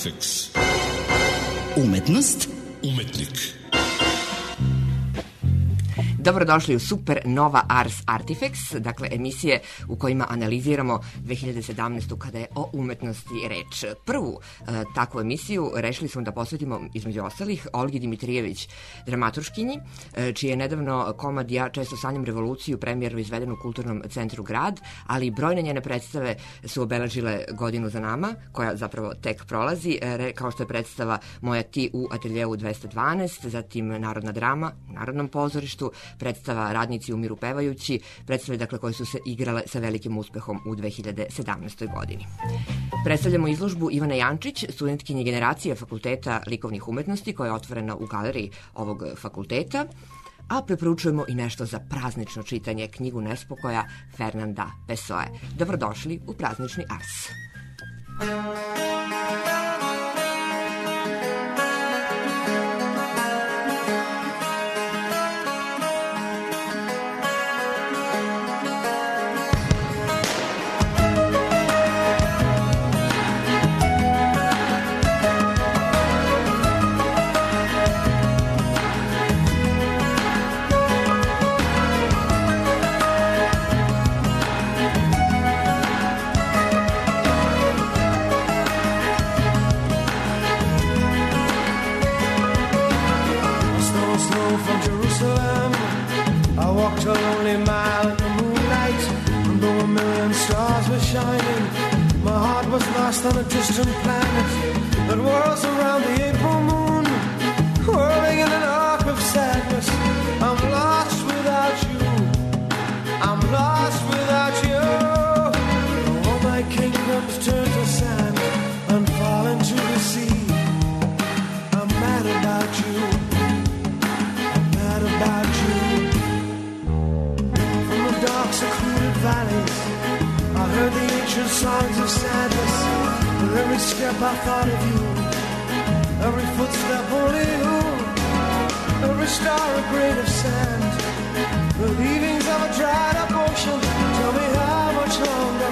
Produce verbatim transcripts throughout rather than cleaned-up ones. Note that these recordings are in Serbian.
Artifex. Umetnost. Umetnik. Dobrodošli u Super Nova Ars Artifex, dakle emisije u kojima analiziramo dve hiljade sedamnaestu kada je o umetnosti reč. Prvu e, takvu emisiju rešili smo da posvetimo, između ostalih, Olgi Dimitrijević, dramaturškinji, e, čiji je nedavno komad Ja često sanjam revoluciju premijeru izveden u Kulturnom centru Grad, ali brojne njene predstave su obeležile godinu za nama, koja zapravo tek prolazi, e, kao što je predstava Moja ti u ateljeu dvesta dvanaest, zatim Narodna drama u Narodnom pozorištu, predstava Radnici umiru pevajući, predstave dakle koje su se igrale sa velikim uspehom u dve hiljade sedamnaestoj godini. Predstavljamo izložbu Ivane Jančić, studentkinje generacije Fakulteta likovnih umetnosti, koja je otvorena u galeriji ovog fakulteta, a preporučujemo i nešto za praznično čitanje, knjigu Nespokoja Fernanda Pessoe. Dobrodošli u praznični Ars. A lonely mile in the moonlight, and though a million stars were shining, my heart was lost on a distant planet that whirls around the April moon, whirling in an arc of sadness. I'm lost without you, I'm lost without you. All my kingdoms turn to sand and fall into the sea. I'm mad about you, I'm mad about you. Secluded valleys, I heard the ancient songs of sadness. With every step I thought of you, every footstep only you, every star a grain of sand, the leavings of a dried up ocean. Tell me how much longer,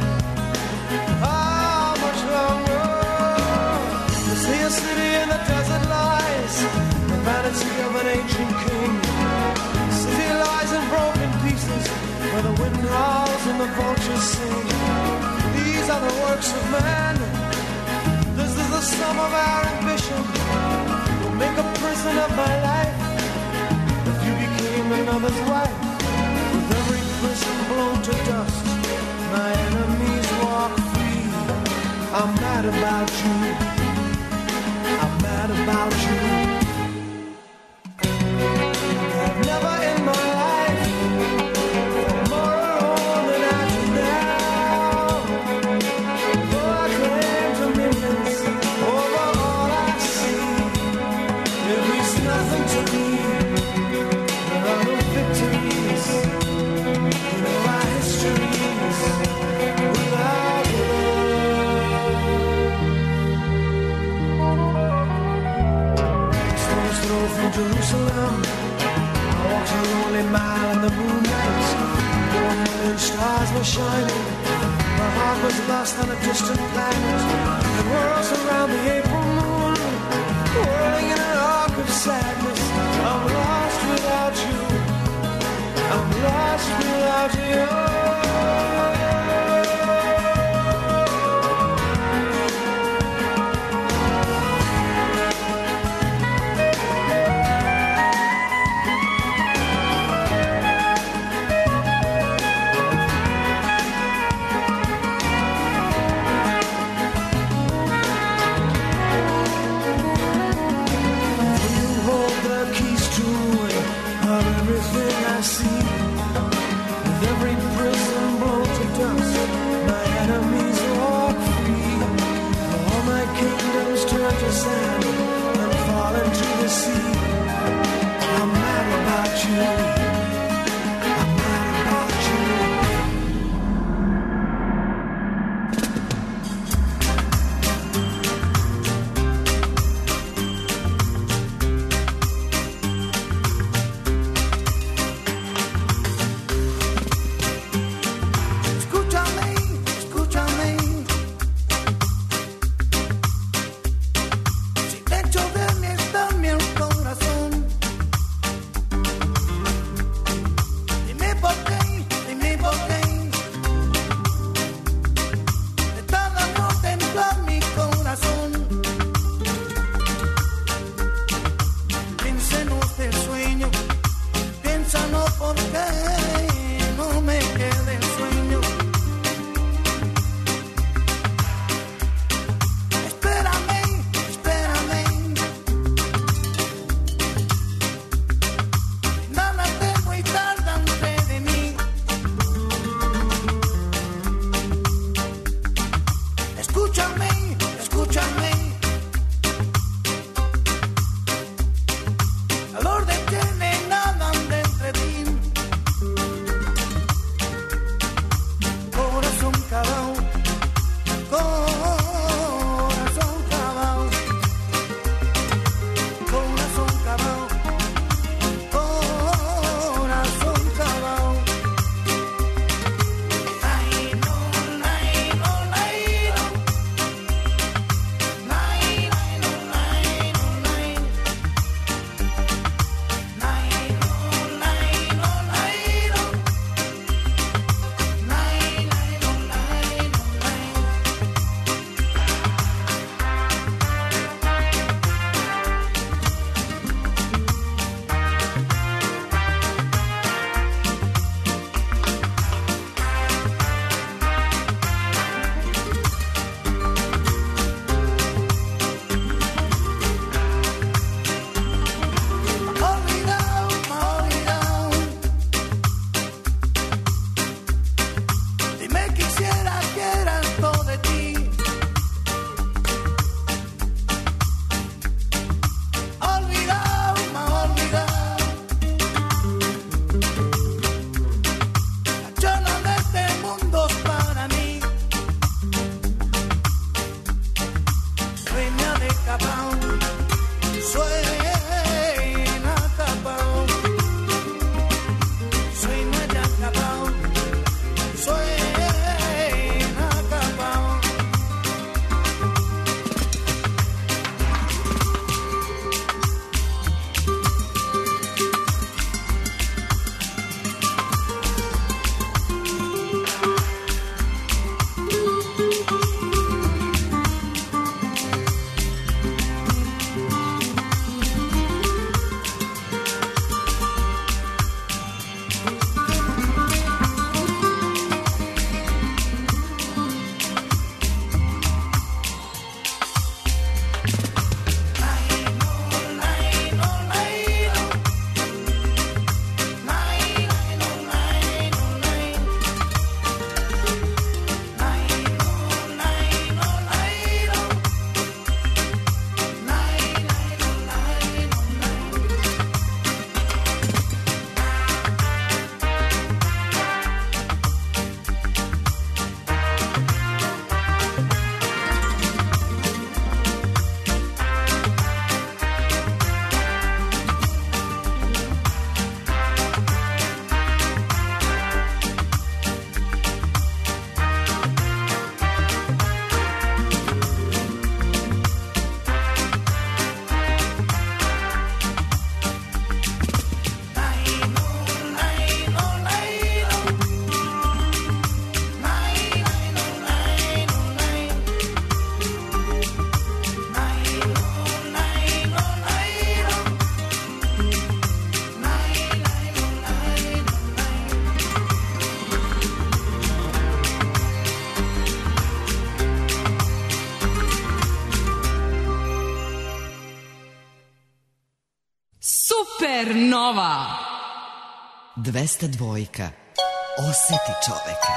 how much longer? To see a city in the desert lies, the vanity of an ancient king. The city lies in broken pieces, where the wind howls and the vultures sing. These are the works of man. This is the sum of our ambition. We'll make a prison of my life if you became another's wife. With every prison blown to dust, my enemies walk free. I'm mad about you, I'm mad about you. I've never in my life Jerusalem, I walked a lonely mile in the moonlight. Four million stars were shining. My heart was lost on a distant planet that whirls around the April moon, whirling in an arc of sadness. I'm lost without you, I'm lost without you. Everything I see, with every prison Supernova. dvesta dvojka. Oseti čoveka.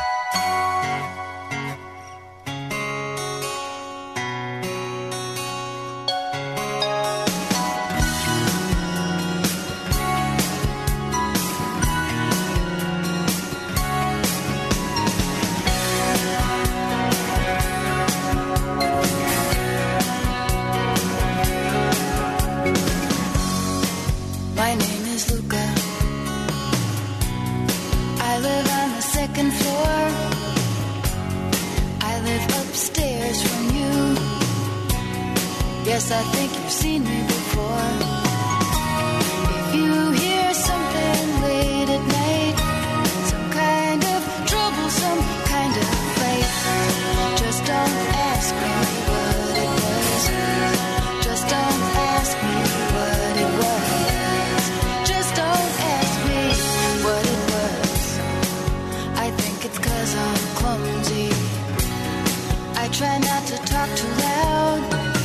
Yes, I think you've seen me before. If you hear something late at night, some kind of trouble, some kind of fight, just don't ask me what it was. Just don't ask me what it was. Just don't ask me what it was. I think it's 'cause I'm clumsy. I try not to talk too loud.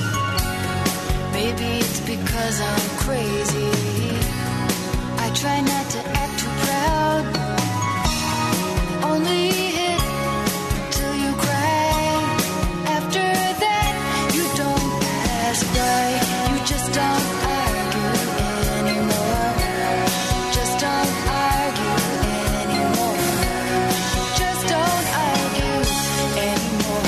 Maybe it's because I'm crazy. I try not to act too proud. Only hit till you cry. After that, you don't ask why. You just don't argue anymore. Just don't argue anymore. Just don't argue anymore.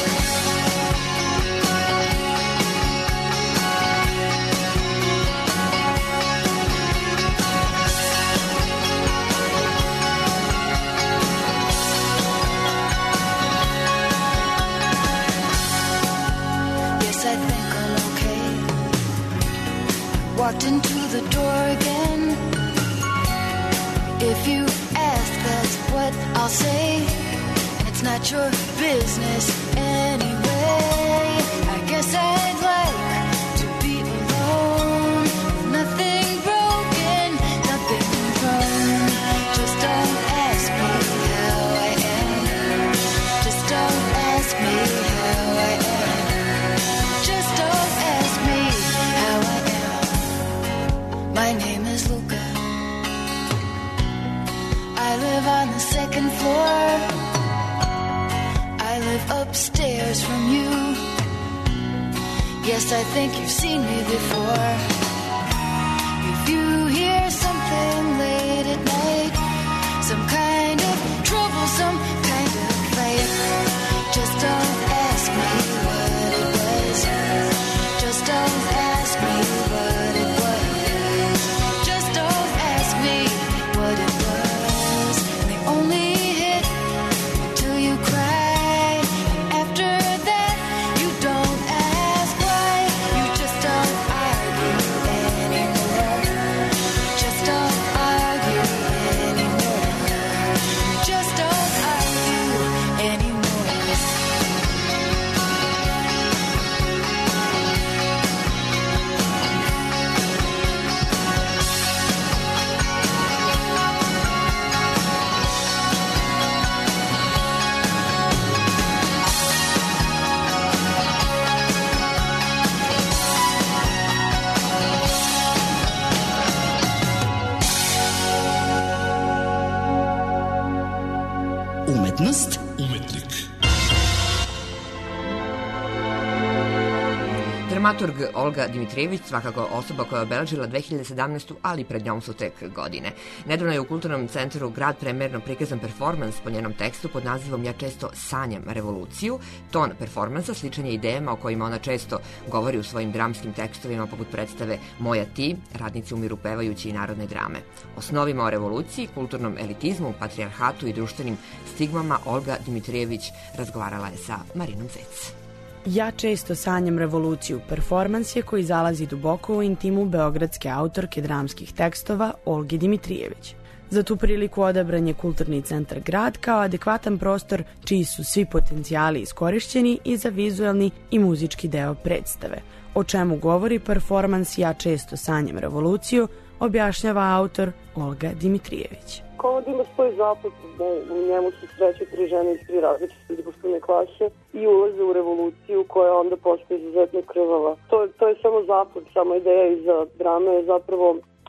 Walked into the door again. If you ask, that's what I'll say. And it's not your business anyway. I guess I'd like to be alone. Nothing broken, nothing wrong. Just don't ask me how I am. Just don't ask me how I am. Just don't ask me how I am. My name is Luca. I live on the second floor. I live upstairs from you. Yes, I think you've seen me before. If you hear something late at night, some kind of trouble, some kind of fight, just don't ask me what it was. Just don't ask me what it was. Just don't ask me what it was. They only hit till you cry. After that, you don't ask why. You just don't argue anymore. Just don't argue anymore. Just don't argue anymore. Umetnost, umetnik. Dramaturg Olga Dimitrijević svakako osoba koja je obeležila dve hiljade sedamnaestu. ali pred njom su tek godine. Nedavno je u Kulturnom centru Grad premijerno prikazan performans po njenom tekstu pod nazivom Ja često sanjam revoluciju. Ton performansa sličan je idejama o kojima ona često govori u svojim dramskim tekstovima poput predstave Moja ti, Radnici umiru pevajući i narodne drame. O snovima o revoluciji, kulturnom elitizmu, patrijarhatu i društvenim stigmama Olga Dimitrijević razgovarala je sa Marinom Zec. Ja često sanjam revoluciju, performans je koji zalazi duboko u intimu beogradske autorke dramskih tekstova Olge Dimitrijević. Za tu priliku odabran je Kulturni centar Grad kao adekvatan prostor čiji su svi potencijali iskorišćeni i za vizuelni i muzički deo predstave. O čemu govori performans Ja često sanjam revoluciju, objašnjava autor Olga Dimitrijević. Komad ima svoj zapad, u njemu se sreću tri žene iz tri različite društvene klase i ulaze u revoluciju koja onda postaje izuzetno krvava. To, to je samo zapad, sama ideja iza drame je zapravo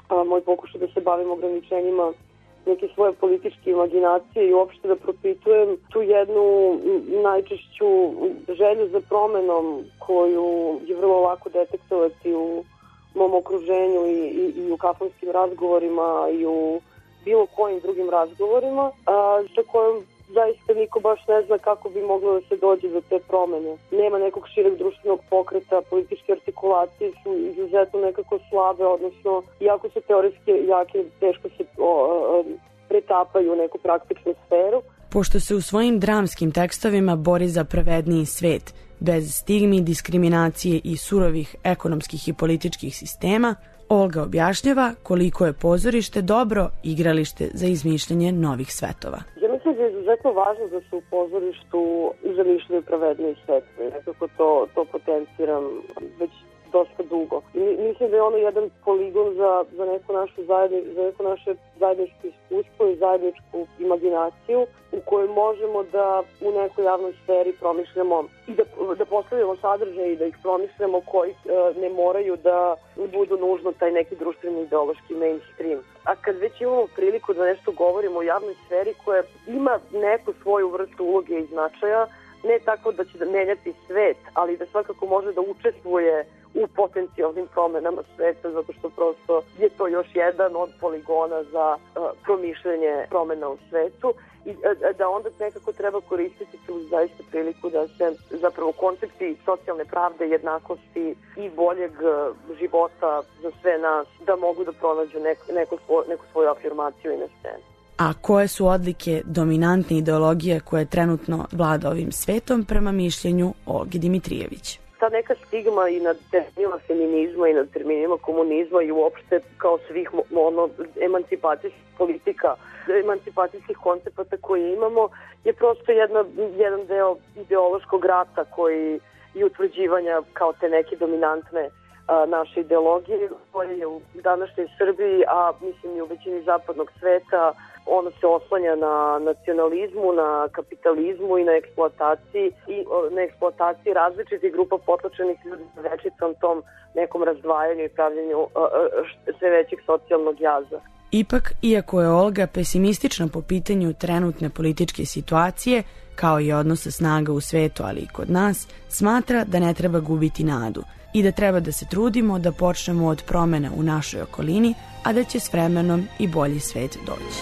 a, moj pokušaj da se bavim ograničenjima neke svoje političke imaginacije i uopšte da propitujem tu jednu najčešću želju za promenom koju je vrlo lako detektovati u mom okruženju i, i, i u kafanskim razgovorima i u bilo kojim drugim razgovorima, a, sa kojom zaista niko baš ne zna kako bi moglo da se dođe do te promene. Nema nekog šireg društvenog pokreta, političke artikulacije su izuzetno nekako slabe, odnosno iako su teoretski jake, teško se o, o, pretapaju u neku praktičnu sferu. Pošto se u svojim dramskim tekstovima bori za pravedniji svet, bez stigmi, diskriminacije i surovih ekonomskih i političkih sistema, Olga objašnjava koliko je pozorište dobro igralište za izmišljanje novih svetova. Ja mislim da je izuzetno važno da se u pozorištu zamišljaju pravedniji svet. Nekako to, to potenciram već dosta dugo. I mislim da je ono jedan poligon za, za, neko našu zajedni, za neko naše zajedničko iskustvo i zajedničku imaginaciju u kojoj možemo da u nekoj javnoj sferi promišljamo i da, da postavljamo sadržaje i da ih promišljamo koji e, ne moraju da budu nužno taj neki društveni ideološki mainstream. A kad već imamo priliku da nešto govorimo o javnoj sferi koja ima neku svoju vrstu uloge i značaja, ne tako da će da menjati svet, ali da svakako može da učestvuje u potencijalnim promenama sveta, zato što prosto je to još jedan od poligona za uh, promišljanje promena u svetu i uh, da onda nekako treba koristiti tu zaista priliku da se zapravo koncepti socijalne pravde, jednakosti i boljeg uh, života za sve nas, da mogu da pronađu nek, neko svo, neku svoju afirmaciju i na scenu. A koje su odlike dominantne ideologije koje trenutno vlada ovim svetom prema mišljenju Olge Dimitrijević? Ta neka stigma i nad terminima feminizma i nad terminima komunizma i uopšte kao svih ono, emancipacijskih politika, emancipacijskih koncepata koje imamo je prosto jedna, jedan deo ideološkog rata koji i utvrđivanja kao te neke dominantne a, naše ideologije koje je u današnjoj Srbiji, a mislim i u većini zapadnog sveta. Ono se oslanja na nacionalizmu, na kapitalizmu i na eksploataciji i na eksploataciji različitih grupa potlačenih ljudi na večitom tom nekom razdvajanju i pravljenju uh, sve većeg socijalnog jaza. Ipak, iako je Olga pesimistična po pitanju trenutne političke situacije, kao i odnosa snaga u svetu, ali i kod nas, smatra da ne treba gubiti nadu i da treba da se trudimo da počnemo od promena u našoj okolini, a da će s vremenom i bolji svet doći.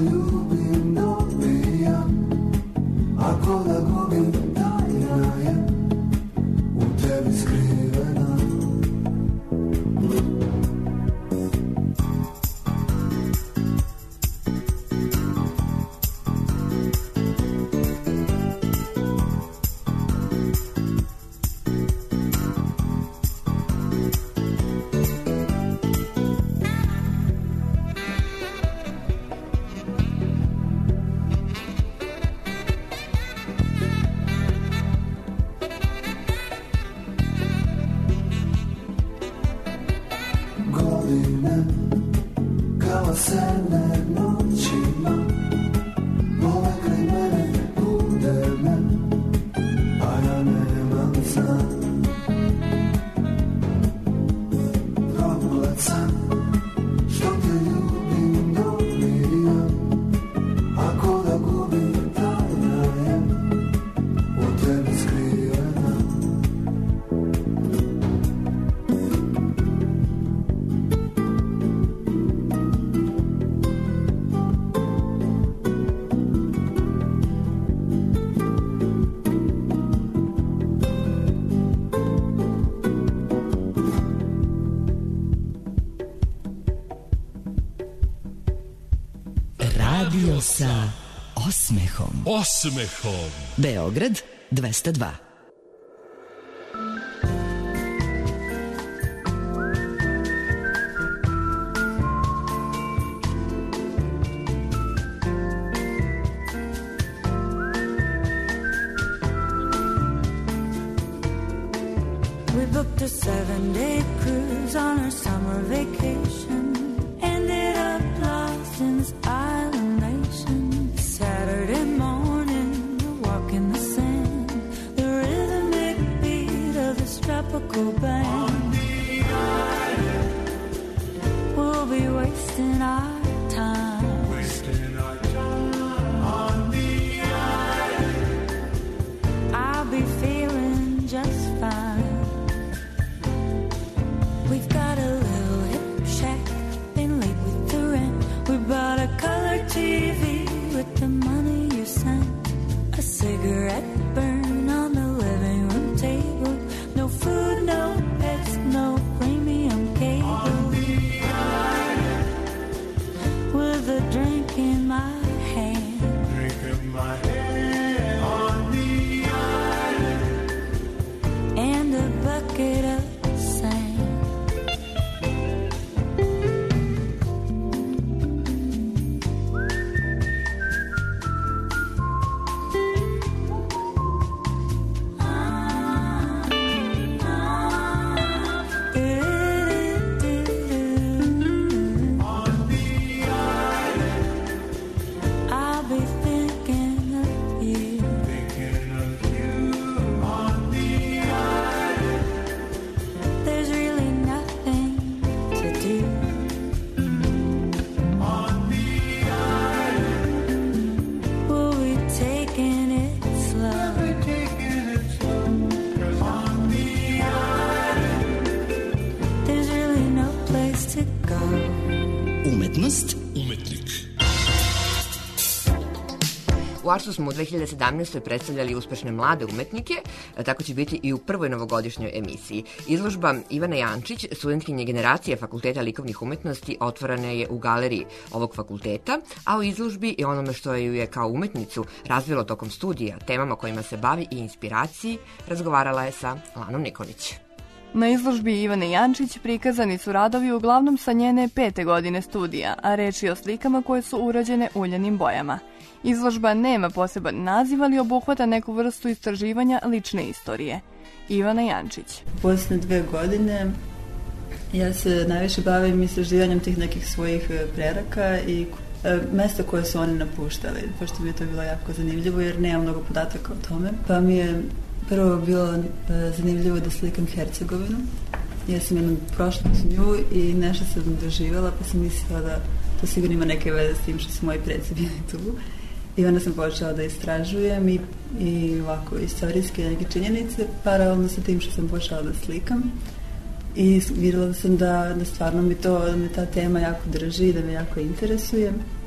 ljubim dobijam, ako da gubim tajna je u tebi skrivena. Radio sa osmehom. Osmehom. Beograd dvesta dva. We booked a seven-day cruise on our summer vacation. Ended up lost in this island nation. Saturday morning, a walk in the sand. The rhythmic beat of this tropical band. On the island, we'll be wasting our time. Wasting our time. On the island, I'll be feeling just fine. We've got a little hip shack, been late with the rent. We bought a color T V with the money you sent. A cigarette burn on the living room table. No food, no pets, no premium cable. On the island, with a drink in my hand. Drink in my hand. On the island, and a bucket of sand. I'll be thinking of you. Thinking of you on the island. There's really nothing to do. On the island, we'll be taking it slow. We'll be taking it slow. 'Cause on the island, there's really no place to go. Umetnost Umetnik. U Arsu smo u dve hiljade sedamnaestoj predstavljali uspešne mlade umetnike, tako će biti i u prvoj novogodišnjoj emisiji. Izložba Ivane Jančić, studentkinje generacije Fakulteta likovnih umetnosti, otvorena je u galeriji ovog fakulteta, a o izložbi i onome što ju je kao umetnicu razvilo tokom studija, temama kojima se bavi i inspiraciji, razgovarala je sa Lanom Nikolić. Na izložbi Ivane Jančić prikazani su radovi uglavnom sa njene pete godine studija, a reč je o slikama koje su urađene uljanim bojama. Izložba nema poseban naziv, ali obuhvata neku vrstu istraživanja lične istorije. Ivana Jančić. Poslednje dve godine ja se najviše bavim istraživanjem tih nekih svojih preraka i e, mesta koje su oni napuštali, pošto mi je to bilo jako zanimljivo jer nemam mnogo podataka o tome. Pa mi je prvo bilo e, zanimljivo da slikam Hercegovinu. Ja sam jednom prošla s nju i nešto sam doživjela, pa sam mislila da to sigurno ima neke veze s tim što su moji preci bili tu. I onda sam počela da istražujem i, i ovako istorijske neke činjenice, paralelno sa tim što sam počela da slikam. I vidjela sam da, da stvarno mi to, da me ta tema jako drži i da me jako interesuje.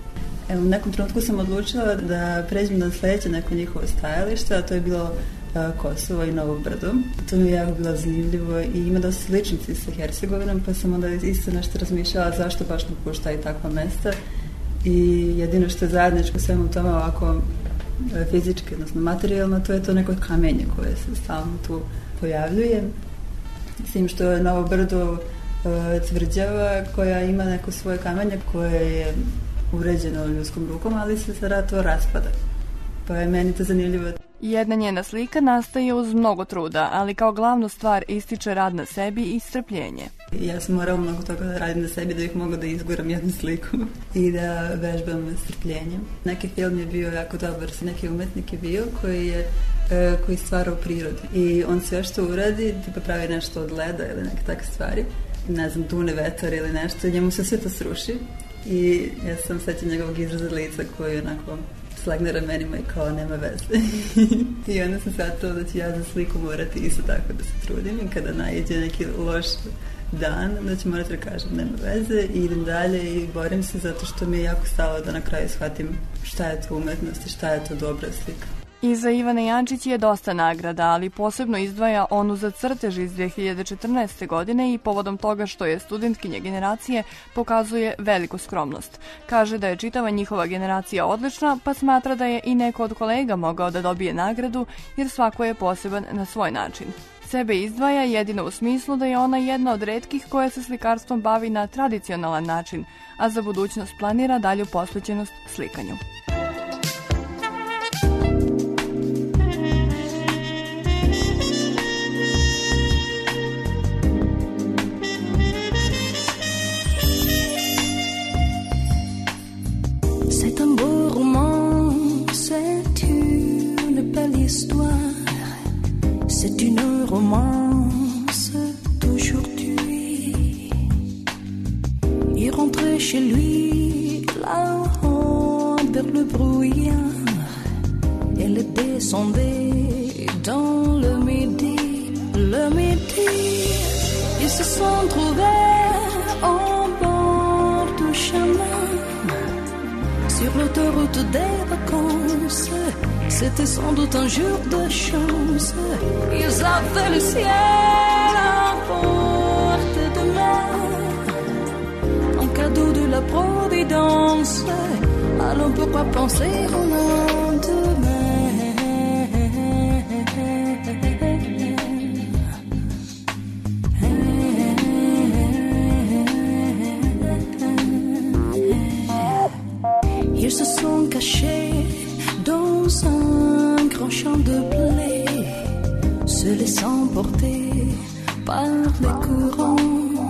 Evo, u nekom trenutku sam odlučila da pređem na sledeće neko njihovo stajalište, a to je bilo Kosovo i Novo Brdo. To mi je jako bilo zanimljivo i ima dosta sličnici sa Hercegovinom, pa sam onda isto nešto razmišljala zašto baš napuštaju takva mesta. I jedino što je zajedničko svemu tome ovako fizički, odnosno materijalno, to je to neko kamenje koje se stalno tu pojavljuje. S tim što je Novo Brdo tvrđava koja ima neko svoje kamenje koje je uređeno ljudskom rukom, ali se sada to raspada. Pa je meni to zanimljivo. Jedna njena slika nastaje uz mnogo truda, ali kao glavnu stvar ističe rad na sebi i strpljenje. Ja sam morala mnogo toga da radim na sebi da bih mogla da izguram jednu sliku i da vežbam strpljenjem. Neki film je bio jako dobar, neki umetnik je bio koji je koji stvara u prirodi i on sve što uradi, tipa pravi nešto od leda ili neke takve stvari, ne znam, dune vetar ili nešto, njemu se sve to sruši i ja sam sećam njegovog izraza lica koji je onako slegne ramenima i kao nema veze. I onda sam shvatila da ću ja za sliku morati isto tako da se trudim i kada naiđe neki loš dan, da ću morati da kažem nema veze i idem dalje i borim se zato što mi je jako stalo da na kraju shvatim šta je to umetnost i šta je to dobra slika. Iza Ivane Jančić je dosta nagrada, ali posebno izdvaja onu za crtež iz dve hiljade četrnaeste. godine i povodom toga što je studentkinja generacije pokazuje veliku skromnost. Kaže da je čitava njihova generacija odlična, pa smatra da je i neko od kolega mogao da dobije nagradu jer svako je poseban na svoj način. Sebe izdvaja jedino u smislu da je ona jedna od retkih koja se slikarstvom bavi na tradicionalan način, a za budućnost planira dalju posvećenost slikanju. C'est un beau roman, c'est une belle histoire, c'est une romance d'aujourd'hui. Il rentrait chez lui là-haut vers le brouillard, elle descendait dans le midi, le midi. Ils se sont trouvés au bord du chemin. Sur l'autoroute des vacances, c'était sans doute un jour de chance. Ils avaient le ciel à portée de main, un cadeau de la Providence. Alors pourquoi penser au lendemain? Ils se sont cachés dans un grand champ de blé, se laissant porter par les courants,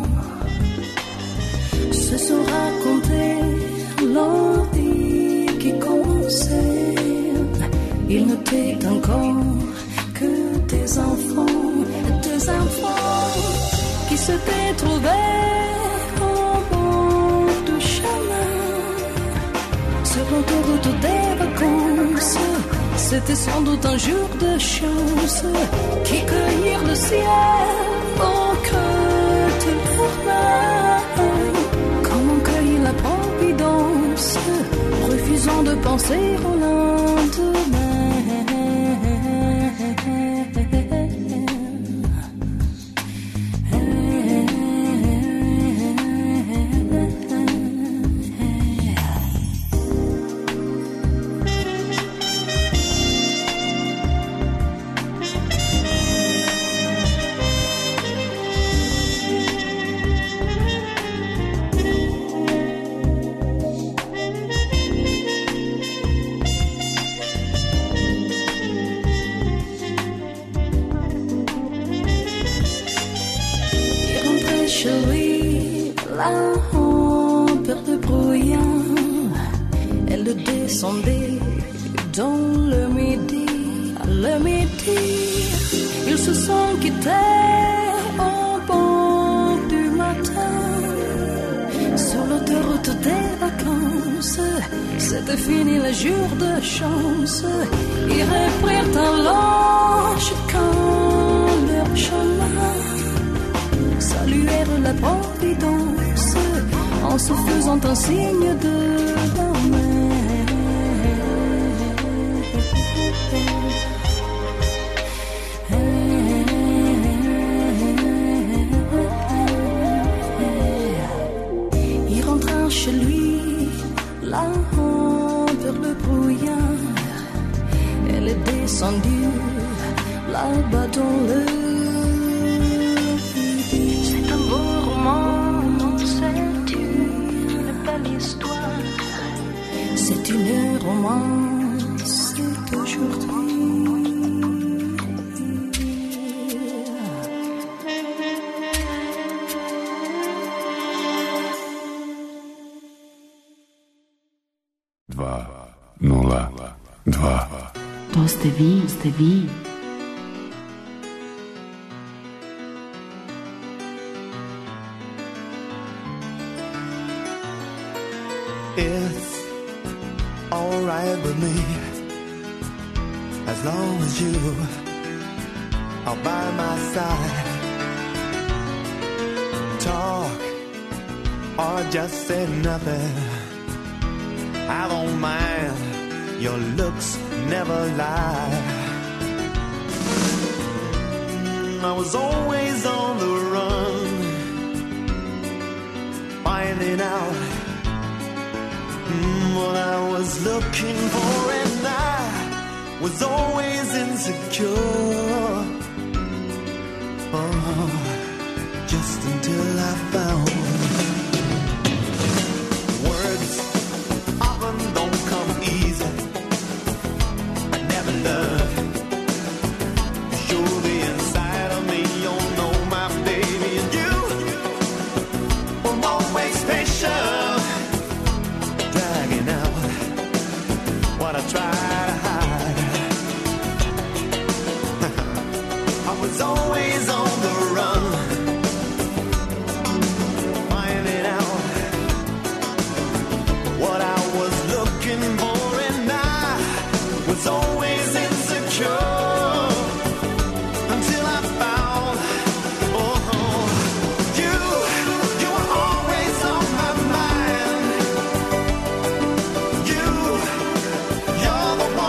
se sont racontés l'envie qui commençait. Ils n'étaient encore que des enfants, des enfants qui s'étaient trouvés au bord du chemin. Sur l'autoroute des vacances, c'était sans doute un jour de chance, qui cueillirent le ciel au creux de leurs mains, comme on cueille la providence, refusant de penser au lendemain. C'était fini le jour de chance. Ils reprirent alors chacun leur chemin, saluèrent la providence en se faisant un signe de la main. Il rentra chez lui, là-haut vers le brouillard. Elle est descendue là-bas dans le vide. C'est un beau roman, c'est une belle histoire. C'est une romance d'aujourd'hui. Dva, nula, dva. To ste vi, ste vi. It's alright with me as long as you are by my side. Talk or just say nothing, I don't mind. Your looks never lie. I was always on the run, finding out mm, what I was looking for, and I was always insecure. Oh, just until I found words often don't come easy. I never learned to show the inside of me. You know my baby, and you were always patient, dragging out what I tried to hide. I was always on the run, finding out what I was looking for, and I was always insecure until I found, oh, you, you were always on my mind. You, you're the one.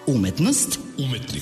Umetnost. Umetnik.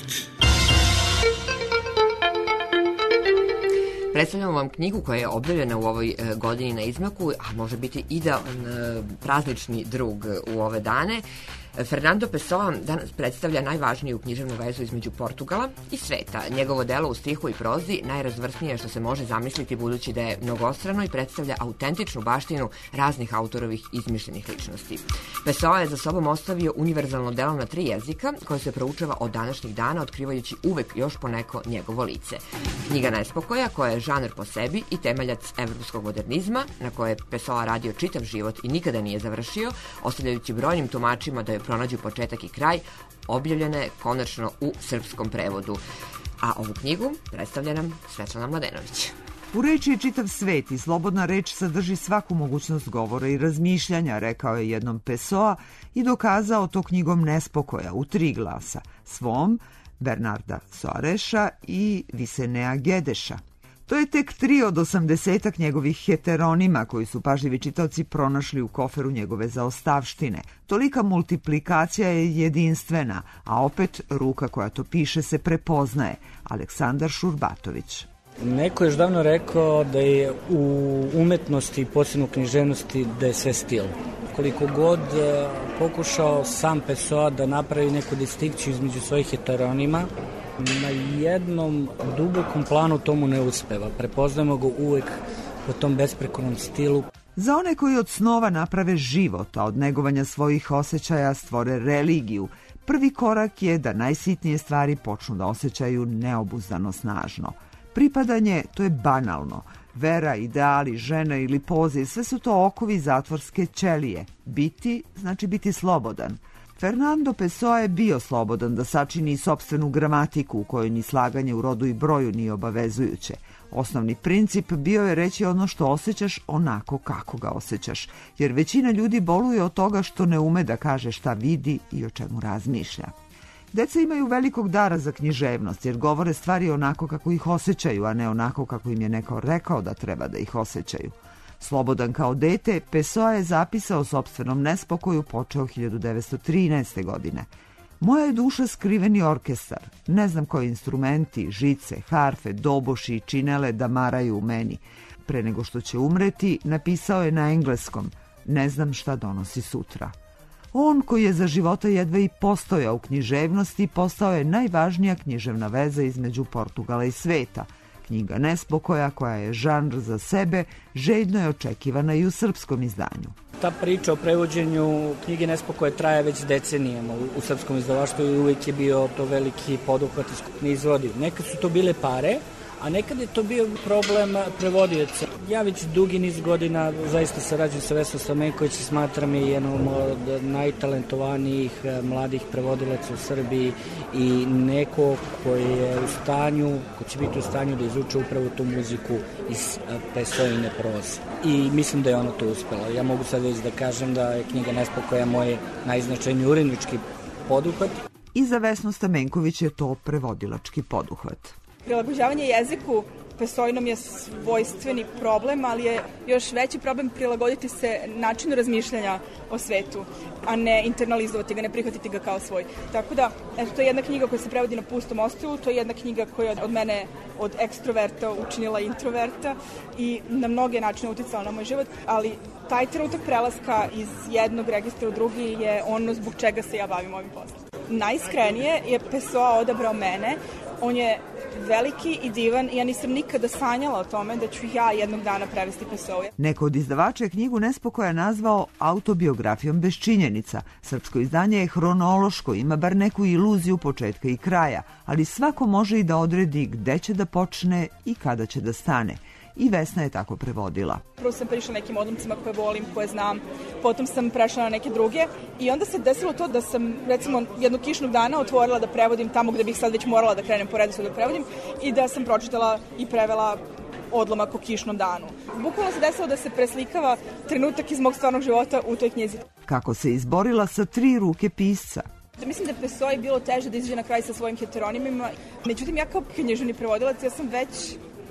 Predstavljamo vam knjigu koja je objavljena u ovoj godini na izmaku, a može biti idealan praznični drug u ove dane. Fernando Pessoa danas predstavlja najvažniju književnu vezu između Portugala i sveta. Njegovo delo u stihu i prozi najrazvrstnije što se može zamisliti, budući da je mnogostrano i predstavlja autentičnu baštinu raznih autorovih izmišljenih ličnosti. Pessoa je za sobom ostavio univerzalno delo na tri jezika koje se proučava od današnjih dana, otkrivajući uvek još poneko njegovo lice. Knjiga Nespokoja, koja je žanr po sebi i temeljac evropskog modernizma, na koje je Pessoa radio čitav život i nikada nije završio, ostavljajući brojnim tumačima da je pronađu početak i kraj, objavljena je konačno u srpskom prevodu. A ovu knjigu predstavlja nam Svetlana Mladenović. U reči je čitav svet i slobodna reč sadrži svaku mogućnost govora i razmišljanja, rekao je jednom Pessoa i dokazao to knjigom Nespokoja u tri glasa, svom, Bernarda Soareša i Visenea Gedeša. To je tek tri od osamdesetak njegovih heteronima koji su pažljivi čitaoci pronašli u koferu njegove zaostavštine. Tolika multiplikacija je jedinstvena, a opet ruka koja to piše se prepoznaje. Aleksandar Šurbatović. Neko je još davno rekao da je u umetnosti, posebno u književnosti, da je sve stil. Koliko god pokušao sam Pessoa da napravi neku distinkciju između svojih heteronima, na jednom dubokom planu tomu ne uspeva. Prepoznajemo ga uvek po tom besprekornom stilu. Za one koji od snova naprave život, a od negovanja svojih osjećaja stvore religiju, prvi korak je da najsitnije stvari počnu da osjećaju neobuzdano snažno. Pripadanje, to je banalno. Vera, ideali, žena ili poziv, sve su to okovi zatvorske ćelije. Biti znači biti slobodan. Fernando Pessoa je bio slobodan da sačini sopstvenu gramatiku u kojoj ni slaganje u rodu i broju nije obavezujuće. Osnovni princip bio je reći ono što osjećaš onako kako ga osjećaš, jer većina ljudi boluje od toga što ne ume da kaže šta vidi i o čemu razmišlja. Deca imaju velikog dara za književnost, jer govore stvari onako kako ih osjećaju, a ne onako kako im je neko rekao da treba da ih osjećaju. Slobodan kao dete, Pessoa je zapisao sopstvenom nespokoju počeo hiljadu devetsto trinaeste. godine. Moja je duša skriveni orkestar. Ne znam koji instrumenti, žice, harfe, doboši i činele da maraju u meni. Pre nego što će umreti, napisao je na engleskom. Ne znam šta donosi sutra. On koji je za života jedva i postojao u književnosti, postao je najvažnija književna veza između Portugala i sveta. Knjiga Nespokoja, koja je žanr za sebe, željno je očekivana i u srpskom izdanju. Ta priča o prevođenju knjige Nespokoja traje već decenijama u, u srpskom izdavaštvu i uvijek je bio to veliki poduhvat i skupni izvodi. Nekad su to bile pare, a nekad je to bio problem prevodioca. Ja već dugi niz godina zaista sarađujem sa Vesnom Stamenković i smatram je jednom od najtalentovanijih mladih prevodilaca u Srbiji i neko koji je u stanju, ko će biti u stanju da izuče upravo tu muziku iz Pessoine proze. I mislim da je ona to uspela. Ja mogu sad već da kažem da je knjiga Nespokoja moj najznačajniji urednički poduhvat. I za Vesnu Stamenković je to prevodilački poduhvat. Prilagođavanje jeziku Pessoinom je svojstveni problem, ali je još veći problem prilagoditi se načinu razmišljanja o svetu, a ne internalizovati ga, ne prihvatiti ga kao svoj. Tako da, eto, to je jedna knjiga koja se prevodi na pustom ostrvu, to je jedna knjiga koja je od mene, od ekstroverta, učinila introverta i na mnoge načine uticala na moj život, ali taj trenutak prelaska iz jednog registra u drugi je ono zbog čega se ja bavim ovim poslom. Najiskrenije je Pessoa odabrao mene. On je veliki i divan i ja nisam nikada sanjala o tome da ću ja jednog dana prevesti Pessoa. Neko od izdavača je knjigu Nespokoja nazvao autobiografijom bez činjenica. Srpsko izdanje je hronološko, ima bar neku iluziju početka i kraja, ali svako može i da odredi gde će da počne i kada će da stane. I Vesna je tako prevodila. Prvo sam prišla nekim odlomcima koje volim, koje znam, potom sam prešla na neke druge i onda se desilo to da sam, recimo, jednog kišnog dana otvorila da prevodim tamo gde bih sad već morala da krenem po redosledu da prevodim i da sam pročitala i prevela odlomak o kišnom danu. Bukvalno se desilo da se preslikava trenutak iz mog stvarnog života u toj knjizi. Kako se izborila sa tri ruke pisca? Mislim da je Pessoa bilo teže da izađe na kraj sa svojim heteronimima. Međutim, ja kao književni prevodilac, ja sam već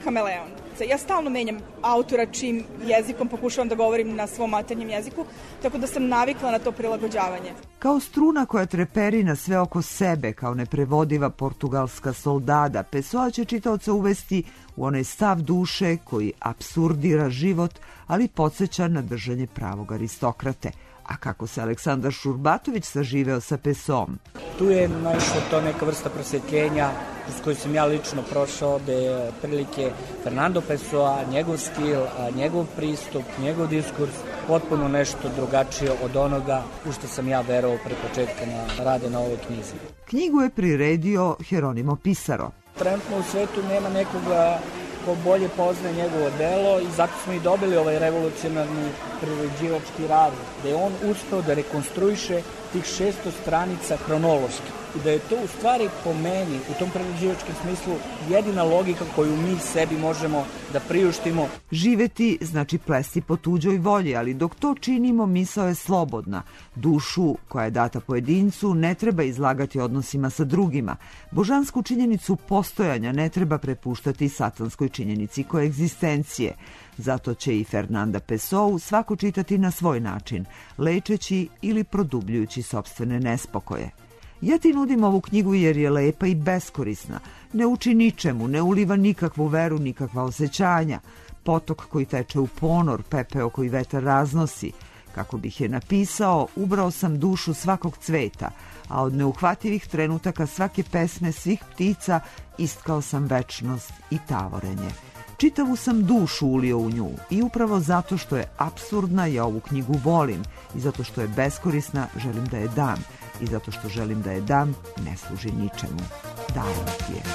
kameleon. Ja stalno menjam autora čim jezikom pokušavam da govorim na svom maternjem jeziku, tako da sam navikla na to prilagođavanje. Kao struna koja treperi na sve oko sebe, kao neprevodiva portugalska soldada, Pessoa će čitaoca uvesti u onaj stav duše koji apsurdira život, ali podsjeća na držanje pravog aristokrate. A kako se Aleksandar Šurbatović saživeo sa Pessoom? Tu je naišlo to neka vrsta prosvjetljenja uz koju sam ja lično prošao, da je prilike Fernando Pessoa, njegov stil, njegov pristup, njegov diskurs potpuno nešto drugačije od onoga u što sam ja verovao pre početka na rade na ovoj knjizi. Knjigu je priredio Jeronimo Pisaro. Trenutno u svetu nema nekoga ko bolje poznaje njegovo delo i zato smo i dobili ovaj revolucionarni priređivački rad, da je on uspeo da rekonstruiše tih šesto stranica hronološki i da je to u stvari po meni, u tom priređivačkom smislu, jedina logika koju mi sebi možemo da priuštimo. Živeti znači plesti po tuđoj volji, ali dok to činimo, misao je slobodna. Dušu koja je data pojedincu ne treba izlagati odnosima sa drugima. Božansku činjenicu postojanja ne treba prepuštati satanskoj činjenici koegzistencije. Zato će i Fernanda Pessoa svako čitati na svoj način, lečeći ili produbljujući sopstvene nespokoje. Ja ti nudim ovu knjigu jer je lepa i beskorisna. Ne uči ničemu, ne uliva nikakvu veru, nikakva osjećanja. Potok koji teče u ponor, pepeo koji vetar raznosi. Kako bih je napisao, ubrao sam dušu svakog cveta, a od neuhvativih trenutaka svake pesme svih ptica istkao sam večnost i tavorenje. Čitavu sam dušu ulio u nju i upravo zato što je apsurdna ja ovu knjigu volim i zato što je beskorisna želim da je dam i zato što želim da je dam ne služi ničemu. Dajem ti je.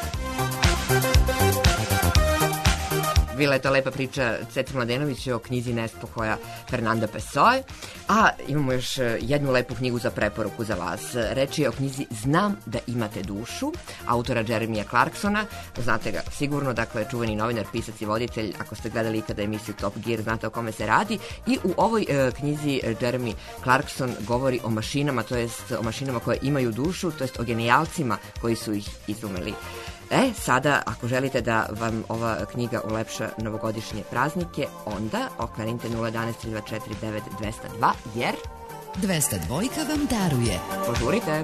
Bila je to lepa priča Cetre Mladenović o knjizi Nespokoja Fernanda Pessoa, a imamo još jednu lepu knjigu za preporuku za vas. Reč je o knjizi Znam da imate dušu, autora Jeremija Clarksona. Znate ga sigurno, dakle, čuveni novinar, pisac i voditelj. Ako ste gledali ikada emisiju Top Gear, znate o kome se radi. I u ovoj e, knjizi Jeremy Clarkson govori o mašinama, to jest o mašinama koje imaju dušu, to jest o genijalcima koji su ih izumeli. E, sada, ako želite da vam ova knjiga ulepša novogodišnje praznike, onda okrenite nula jedanaest tri dva četiri devet dvesta dva, jer... dvesta dva vam daruje. Požurite!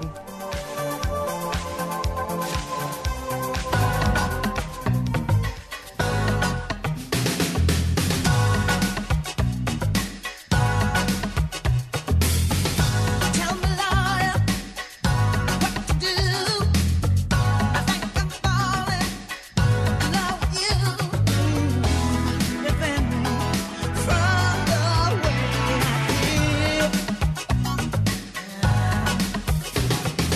From the way I feel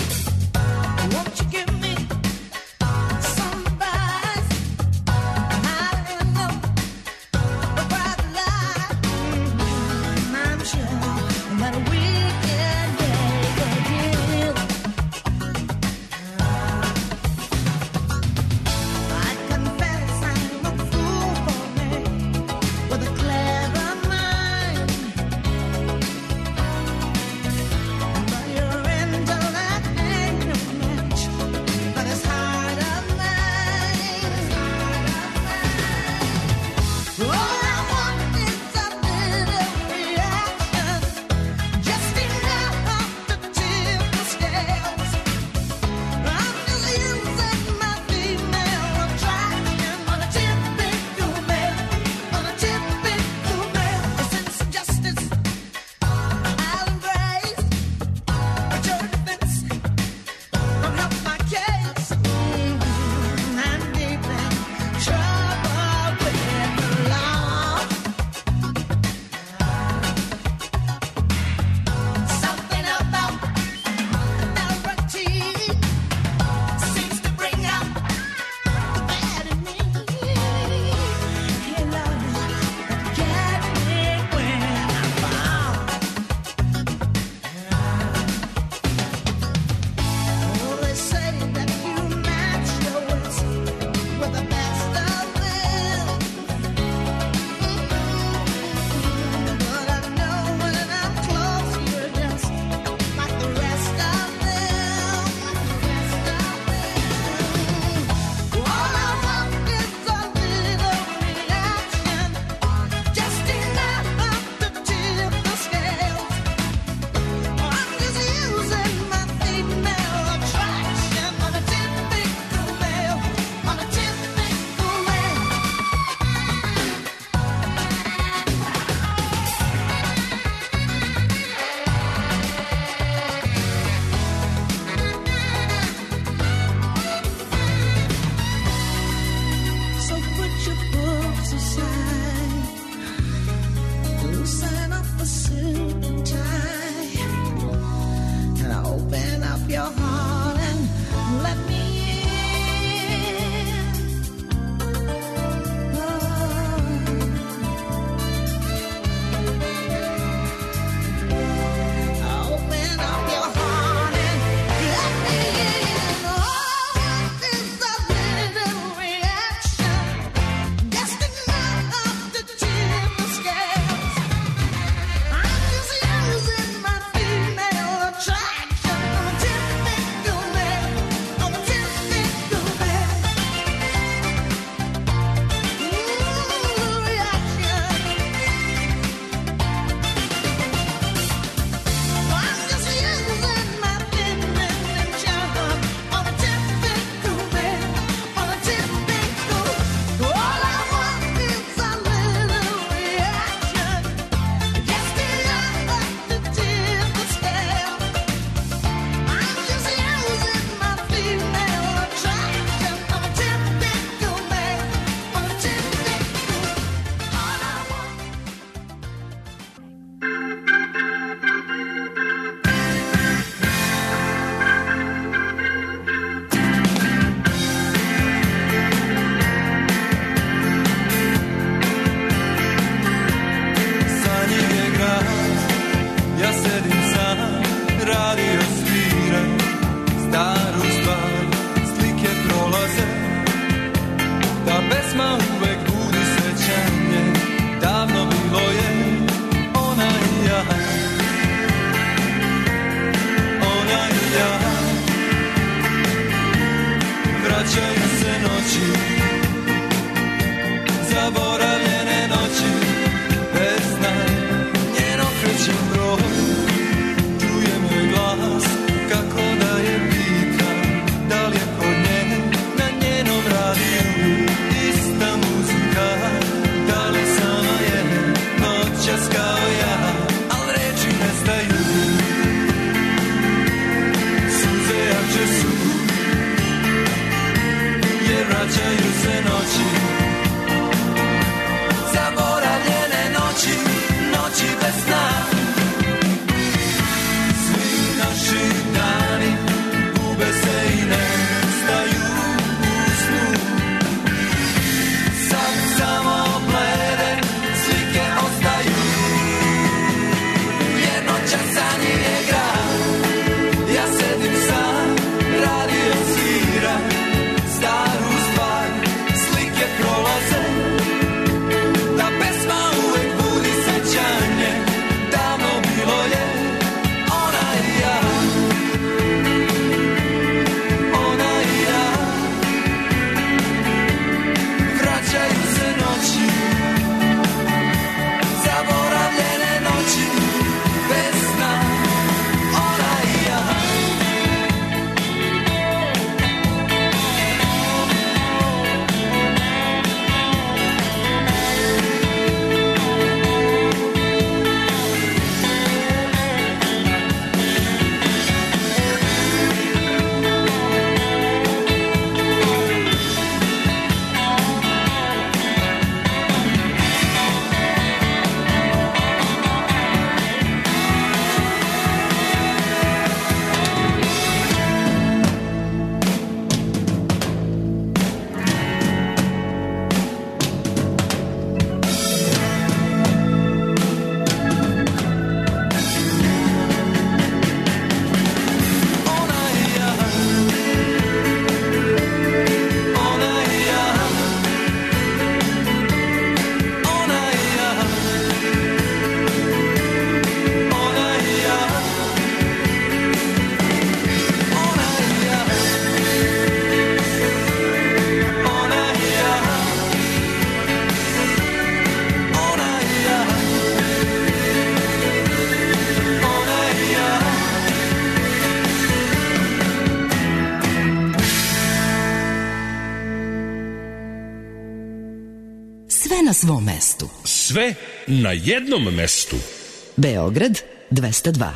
svom mestu. Sve na jednom mestu. Beograd dvesta dva.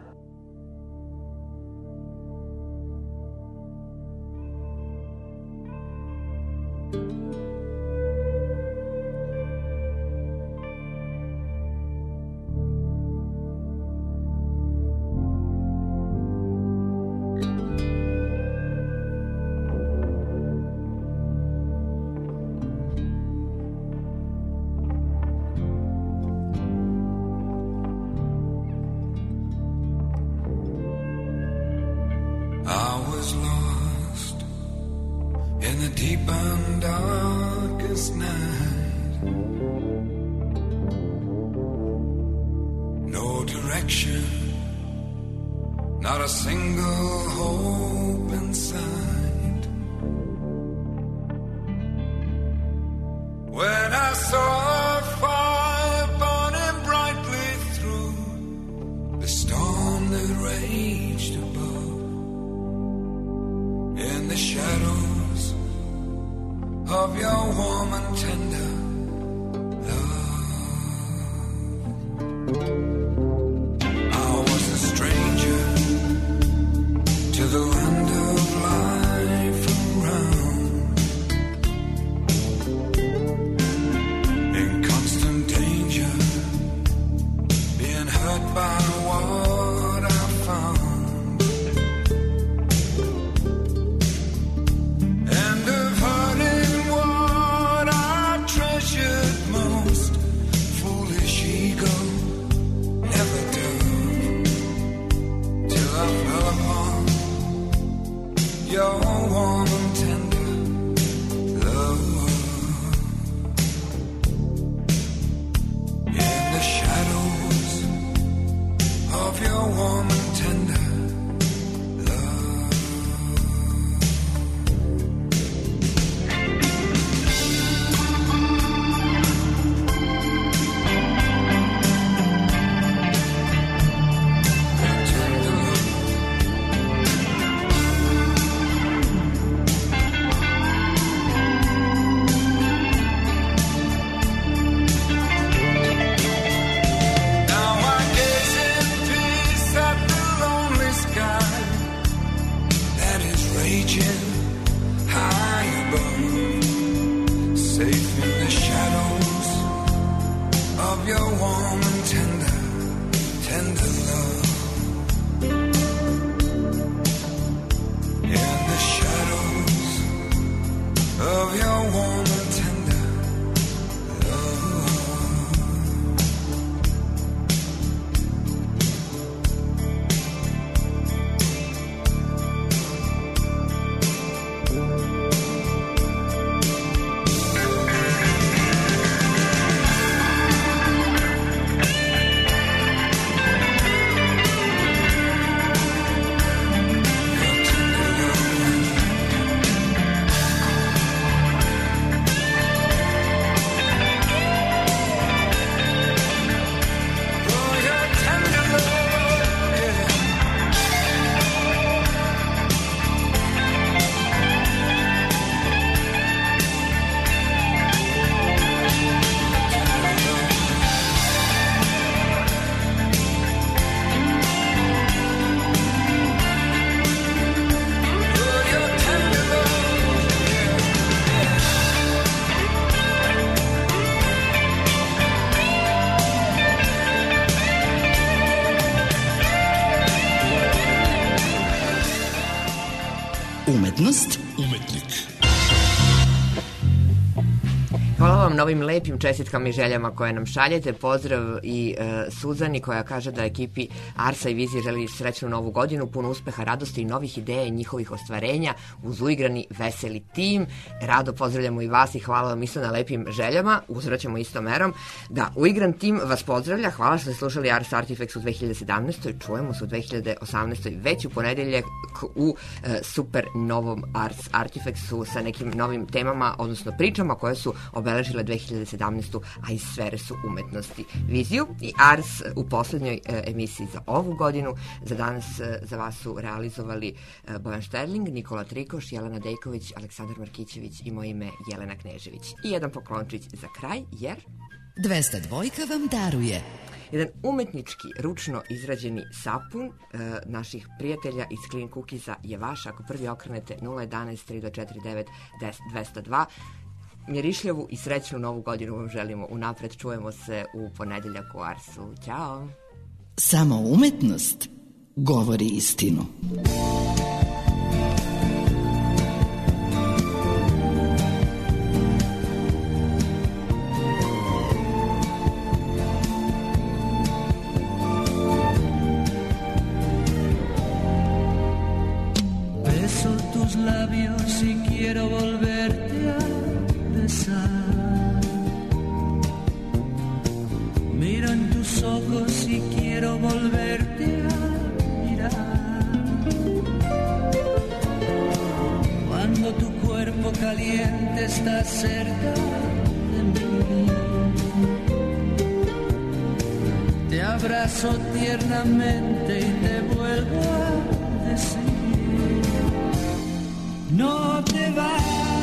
Umetnost, umetnik. Hvala vam na ovim lepim čestitkama i željama koje nam šaljete. Pozdrav i e, Suzani koja kaže da ekipi Arsa i Vizije želi srećnu novu godinu, puno uspeha, radosti i novih ideja i njihovih ostvarenja uz uigrani veseli tim. Rado pozdravljamo i vas i hvala vam isto na lepim željama. Uzvraćamo istom merom. Da, uigran tim vas pozdravlja. Hvala što ste slušali Ars Artifex u dve hiljade sedamnaestoj. Čujemo se u dve hiljade osamnaestoj već u ponedeljak u e, super novom Ars Artifexu sa nekim novim temama, odnosno pričama koje su obeležile dve hiljade sedamnaestu. a iz sfere su umetnosti. Viziju i Ars u poslednjoj e, emisiji za ovu godinu za danas e, za vas su realizovali e, Bojan Šterling, Nikola Trikoš, Jelena Dejković, Aleksandar Markićević i moje ime Jelena Knežević. I jedan poklončić za kraj, jer... dvesta dva vam daruje jedan umetnički, ručno izrađeni sapun e, naših prijatelja iz Clean Cookiesa je vaš. Ako prvi okrenete nula jedanaest tri četiri devet dvesta dva. Mjerišljavu i srećnu novu godinu vam želimo unapred. Čujemo se u ponedeljak u Arsu. Ćao! Samo umetnost govori istinu. Labios y quiero volverte a besar. Miro en tus ojos y quiero volverte a mirar. Cuando tu cuerpo caliente está cerca de mí, te abrazo tiernamente y te vuelvo a decir: no te vayas,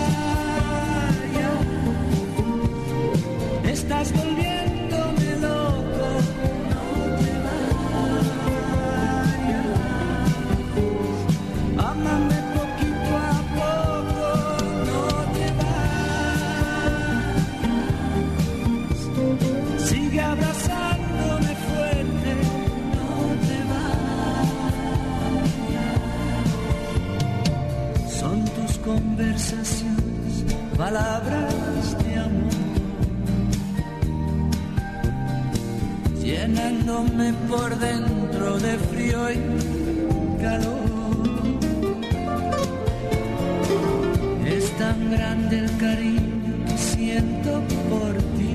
estás volviéndome loco. No te vayas, ámame poquito a poco. No te vayas, sigue abrazándome fuerte. No te vayas, son tus conversaciones, palabras de amor, llenándome por dentro de frío y calor. Es tan grande el cariño que siento por ti.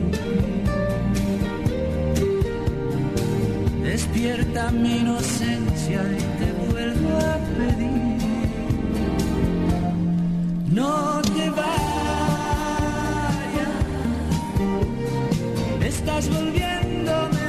Despierta mi inocencia y te vuelvo a pedir: no te vayas, estás volviéndome